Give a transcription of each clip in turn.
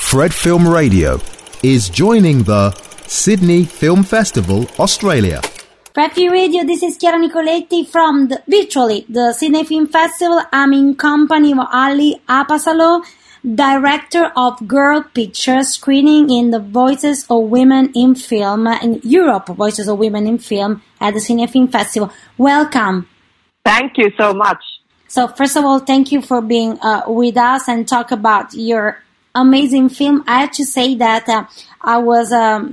Fred Film Radio is joining the Sydney Film Festival, Australia. Fred Film Radio, this is Chiara Nicoletti from the Sydney Film Festival. I'm in company of Ali Apasalo, director of Girl Picture, screening in the Voices of Women in Film, in Europe, Voices of Women in Film at the Sydney Film Festival. Welcome. Thank you so much. So first of all, thank you for being with us and talk about your amazing film. I have to say that I was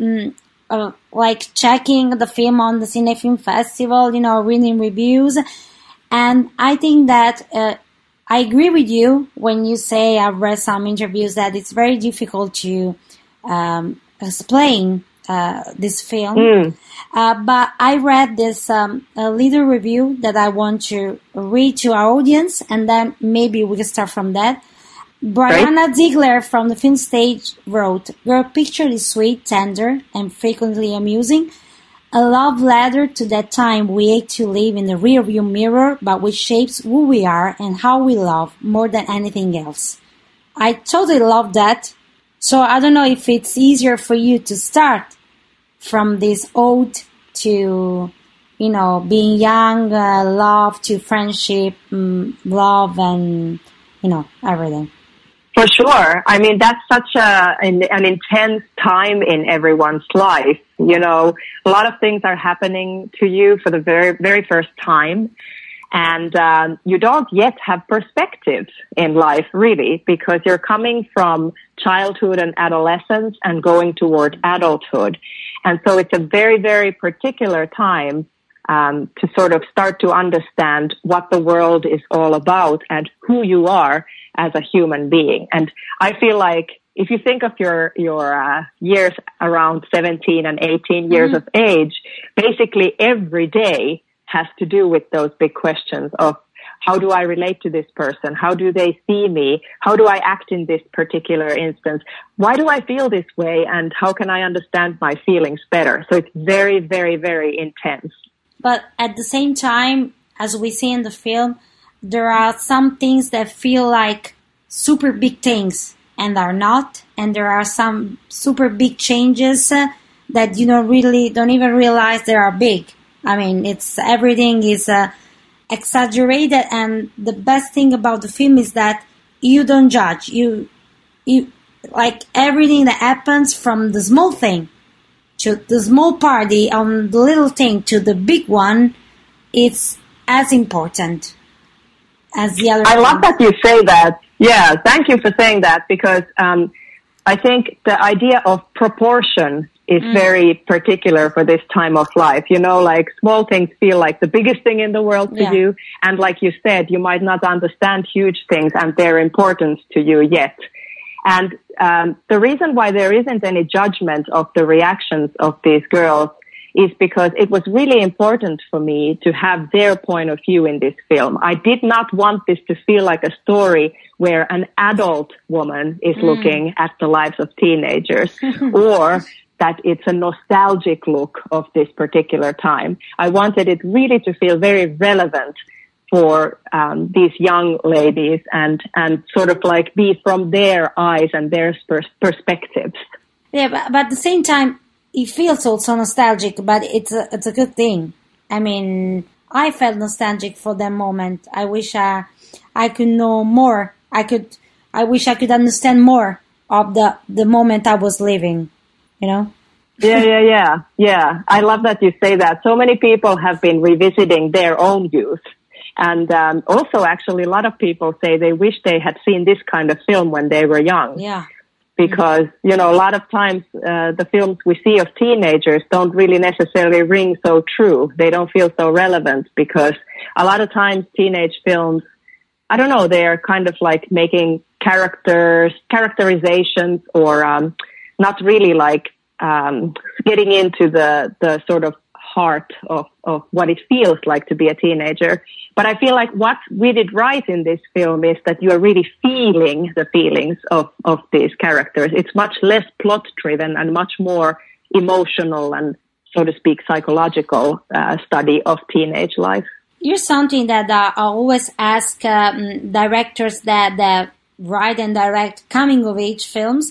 checking the film on the Sydney Film Festival, reading reviews, and I think that I agree with you when you say, I've read some interviews, that it's very difficult to explain this film. But I read this little review that I want to read to our audience, and then maybe we can start from that. Brianna Ziegler from the Film Stage wrote, "Girl Picture is sweet, tender, and frequently amusing. A love letter to that time we hate to live in the rearview mirror, but which shapes who we are and how we love more than anything else." I totally love that. So I don't know if it's easier for you to start from this ode to, being young, love to friendship, love, and, everything. For sure. I mean, that's such an intense time in everyone's life. A lot of things are happening to you for the very, very first time. And you don't yet have perspective in life, really, because you're coming from childhood and adolescence and going toward adulthood. And so it's a very, very particular time to sort of start to understand what the world is all about and who you are as a human being. And I feel like if you think of your years around 17 and 18 years of age, basically every day has to do with those big questions of, how do I relate to this person? How do they see me? How do I act in this particular instance? Why do I feel this way? And how can I understand my feelings better? So it's very, very, very intense. But at the same time, as we see in the film, there are some things that feel like super big things and are not. And there are some super big changes that you don't even realize they are big. I mean, everything is exaggerated, and the best thing about the film is that you don't judge. You like everything that happens, from the small thing to the small party, on the little thing to the big one, it's as important as the other. I love that you say that. Yeah, thank you for saying that, because I think the idea of proportion is very particular for this time of life. Like small things feel like the biggest thing in the world to you. And like you said, you might not understand huge things and their importance to you yet. And the reason why there isn't any judgment of the reactions of these girls is because it was really important for me to have their point of view in this film. I did not want this to feel like a story where an adult woman is looking at the lives of teenagers, or that it's a nostalgic look of this particular time. I wanted it really to feel very relevant for these young ladies and sort of like be from their eyes and their perspectives. Yeah, but at the same time, it feels also nostalgic, but it's a good thing. I mean, I felt nostalgic for that moment. I wish I could know more. I wish I could understand more of the moment I was living, Yeah. I love that you say that. So many people have been revisiting their own youth. And also, actually, a lot of people say they wish they had seen this kind of film when they were young. Yeah. Because, a lot of times the films we see of teenagers don't really necessarily ring so true. They don't feel so relevant, because a lot of times teenage films, I don't know, they are kind of like making characterizations, or not really like getting into the sort of heart of what it feels like to be a teenager. But I feel like what we did right in this film is that you are really feeling the feelings of these characters. It's much less plot driven and much more emotional and, so to speak, psychological study of teenage life. Here's something that I always ask directors that write and direct coming of age films.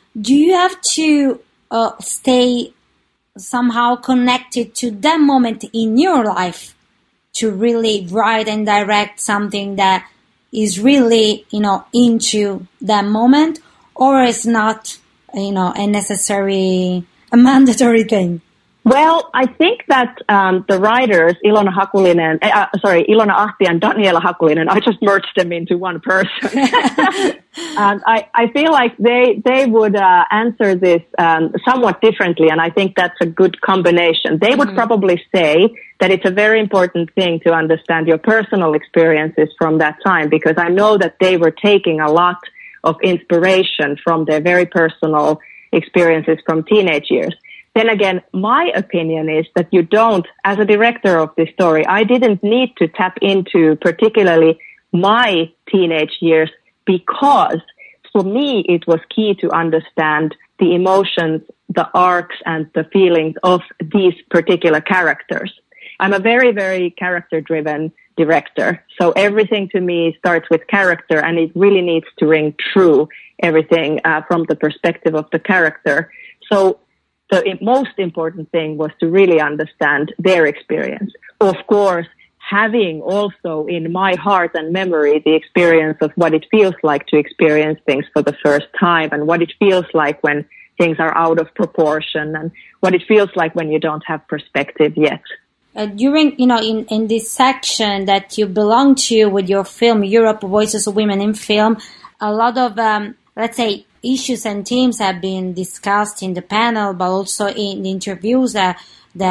do you have to stay somehow connected to that moment in your life to really write and direct something that is really, into that moment, or is not, a mandatory thing? Well, I think that the writers, Ilona Ahti and Daniela Hakulinen, I just merged them into one person. And I feel like they would answer this somewhat differently, and I think that's a good combination. They would probably say that it's a very important thing to understand your personal experiences from that time, because I know that they were taking a lot of inspiration from their very personal experiences from teenage years. Then again, my opinion is that you don't, as a director of this story, I didn't need to tap into particularly my teenage years, because for me it was key to understand the emotions, the arcs, and the feelings of these particular characters. I'm a very, very character-driven director, so everything to me starts with character, and it really needs to ring true, everything from the perspective of the character. So the most important thing was to really understand their experience. Of course, having also in my heart and memory the experience of what it feels like to experience things for the first time, and what it feels like when things are out of proportion, and what it feels like when you don't have perspective yet. During, in this section that you belong to with your film, Europe Voices of Women in Film, a lot of, let's say, issues and themes have been discussed in the panel, but also in the interviews that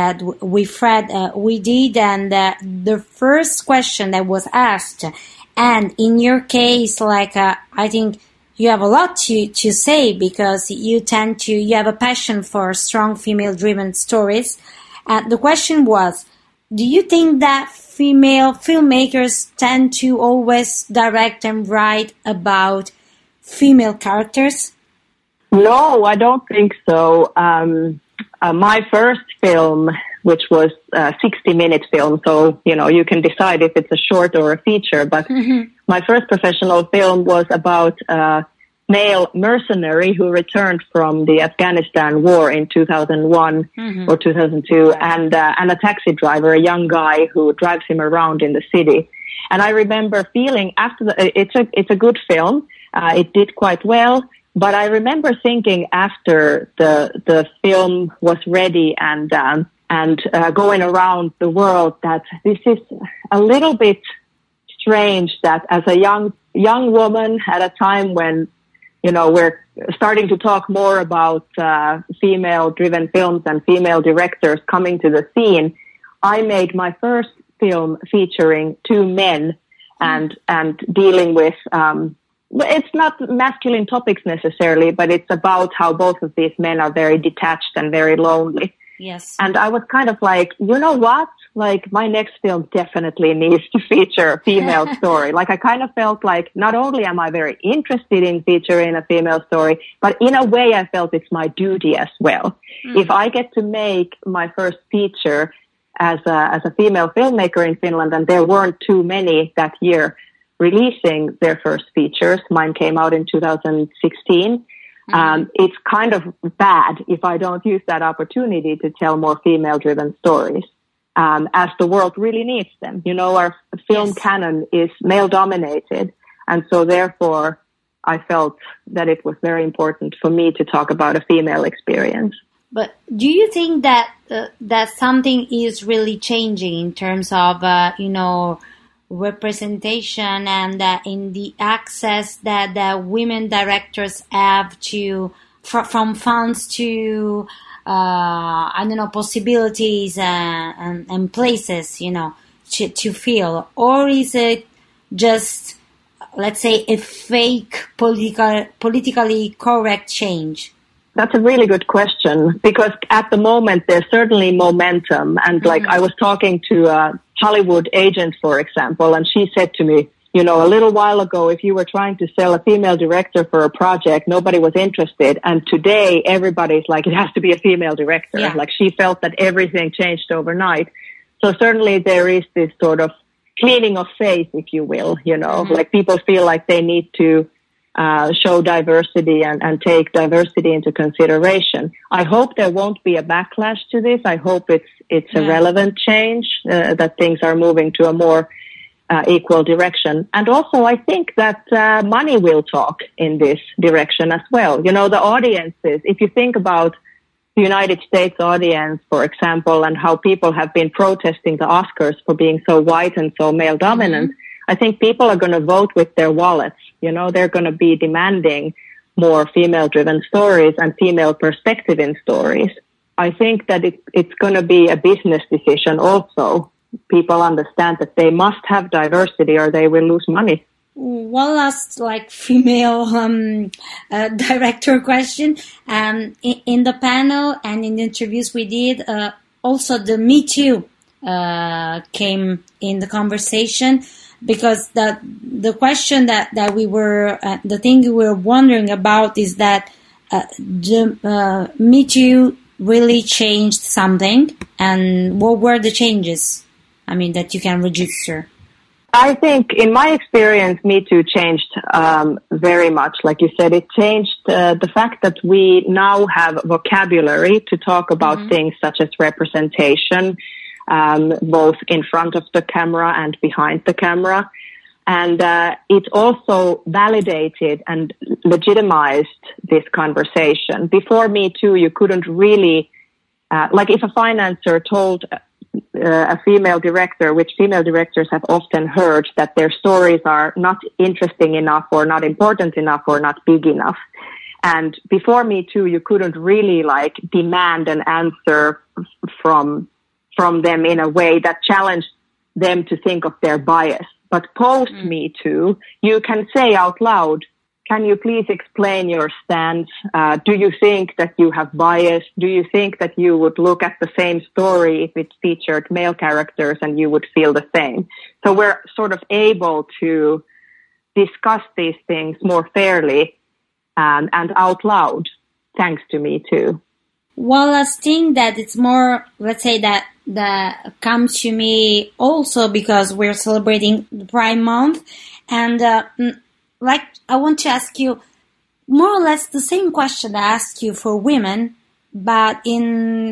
we did. And the first question that was asked, and in your case, I think you have a lot to say, because you have a passion for strong female-driven stories. The question was, do you think that female filmmakers tend to always direct and write about female characters? No, I don't think so. My first film, which was a 60-minute film, so, you can decide if it's a short or a feature, but my first professional film was about a male mercenary who returned from the Afghanistan war in 2001 or 2002, and a taxi driver, a young guy who drives him around in the city. And I remember feeling it's a good film. It did quite well, but I remember thinking after the film was ready and going around the world that this is a little bit strange that as a young woman at a time when, we're starting to talk more about female-driven films and female directors coming to the scene, I made my first film featuring two men and dealing with it's not masculine topics necessarily, but it's about how both of these men are very detached and very lonely. Yes. And I was kind of like, you know what? Like, my next film definitely needs to feature a female story. Like, I kind of felt like not only am I very interested in featuring a female story, but in a way I felt it's my duty as well. If I get to make my first feature as a female filmmaker in Finland, and there weren't too many that year releasing their first features. Mine came out in 2016. It's kind of bad if I don't use that opportunity to tell more female-driven stories, as the world really needs them. Our film canon is male-dominated, and so therefore I felt that it was very important for me to talk about a female experience. But do you think that that something is really changing in terms of, representation and in the access that the women directors have to from funds to possibilities and places to feel, or is it just, let's say, a fake politically correct change? That's a really good question, because at the moment there's certainly momentum, and I was talking to a Hollywood agent, for example, and she said to me, a little while ago, if you were trying to sell a female director for a project, nobody was interested, and today everybody's like, it has to be a female director. Yeah. Like, she felt that everything changed overnight. So certainly there is this sort of cleaning of faith, if you will, like people feel like they need to show diversity and take diversity into consideration. I hope there won't be a backlash to this. I hope it's a relevant change, that things are moving to a more equal direction. And also I think that money will talk in this direction as well. You know, the audiences, if you think about the United States audience, for example, and how people have been protesting the Oscars for being so white and so male dominant, I think people are going to vote with their wallets. You know, they're going to be demanding more female-driven stories and female perspective in stories. I think that it's going to be a business decision also. People understand that they must have diversity or they will lose money. One last, female director question. In the panel and in the interviews we did, also the Me Too came in the conversation, because the question that we were, the thing we were wondering about is that the Me Too really changed something, and what were the changes? I mean, that you can register. I think, in my experience, Me Too changed very much. Like you said, it changed the fact that we now have vocabulary to talk about things such as representation, both in front of the camera and behind the camera. And it also validated and legitimized this conversation. Before Me Too, you couldn't really, if a financier told a female director, which female directors have often heard, that their stories are not interesting enough or not important enough or not big enough. And before Me Too, you couldn't really demand an answer from them in a way that challenged them to think of their bias. But post Me Too, you can say out loud, can you please explain your stance? Do you think that you have bias? Do you think that you would look at the same story if it featured male characters and you would feel the same? So we're sort of able to discuss these things more fairly and out loud, thanks to Me Too. One last thing that it's more, let's say that comes to me also because we're celebrating the Pride Month, and I want to ask you more or less the same question I asked you for women, but in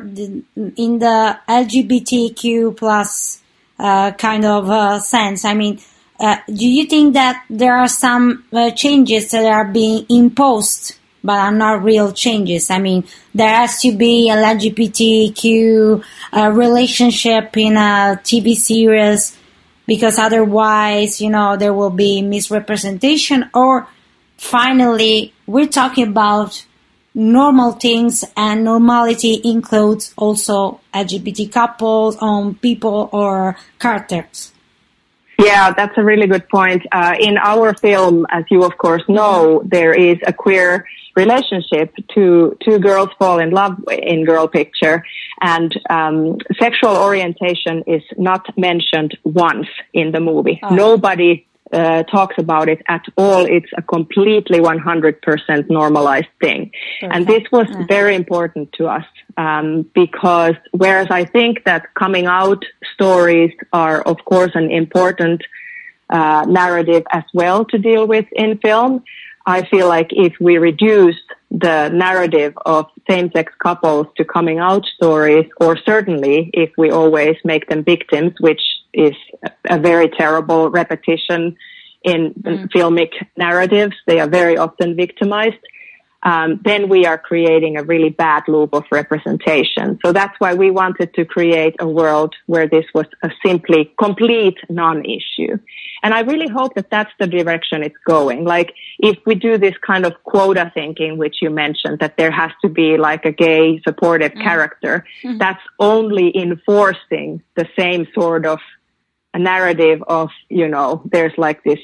the LGBTQ plus kind of sense. I mean, do you think that there are some changes that are being imposed but are not real changes? I mean, there has to be an LGBTQ relationship in a TV series, because otherwise, there will be misrepresentation. Or finally, we're talking about normal things, and normality includes also LGBT couples, people or characters. Yeah, that's a really good point. In our film, as you of course know, there is a queer relationship. Two girls fall in love in Girl Picture, and sexual orientation is not mentioned once in the movie. Oh. Nobody talks about it at all. It's a completely 100% normalized thing. Perfect. And this was very important to us, because whereas I think that coming out stories are, of course, an important narrative as well to deal with in film, I feel like if we reduce the narrative of same-sex couples to coming out stories, or certainly if we always make them victims, which is a very terrible repetition in filmic narratives, they are very often victimized, then we are creating a really bad loop of representation. So that's why we wanted to create a world where this was a simply complete non-issue. And I really hope that that's the direction it's going. Like, if we do this kind of quota thinking, which you mentioned, that there has to be like a gay supportive character, that's only enforcing the same sort of a narrative of, there's like this,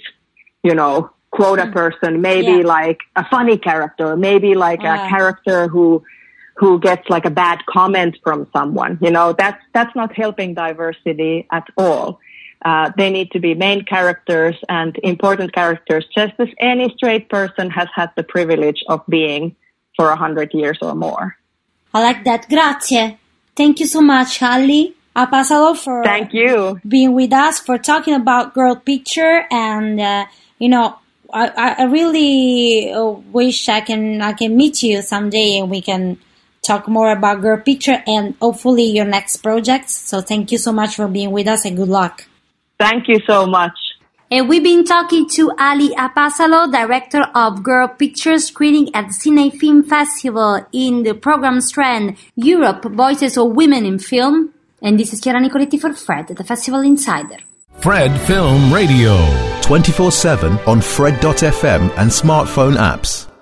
quota person, maybe like a funny character, maybe like a character who gets like a bad comment from someone. That's not helping diversity at all. They need to be main characters and important characters, just as any straight person has had the privilege of being for 100 years or more. I like that. Grazie. Thank you so much, Halli Ahapasalo, for Thank you. Being with us, for talking about Girl Picture. And, I really wish I can meet you someday and we can talk more about Girl Picture and hopefully your next projects. So thank you so much for being with us and good luck. Thank you so much. And we've been talking to Ali Apasalo, director of Girl Picture, screening at the Cine Film Festival in the program strand Europe, Voices of Women in Film. And this is Chiara Nicoletti for Fred, the Festival Insider. Fred Film Radio. 24/7 on Fred.fm and smartphone apps.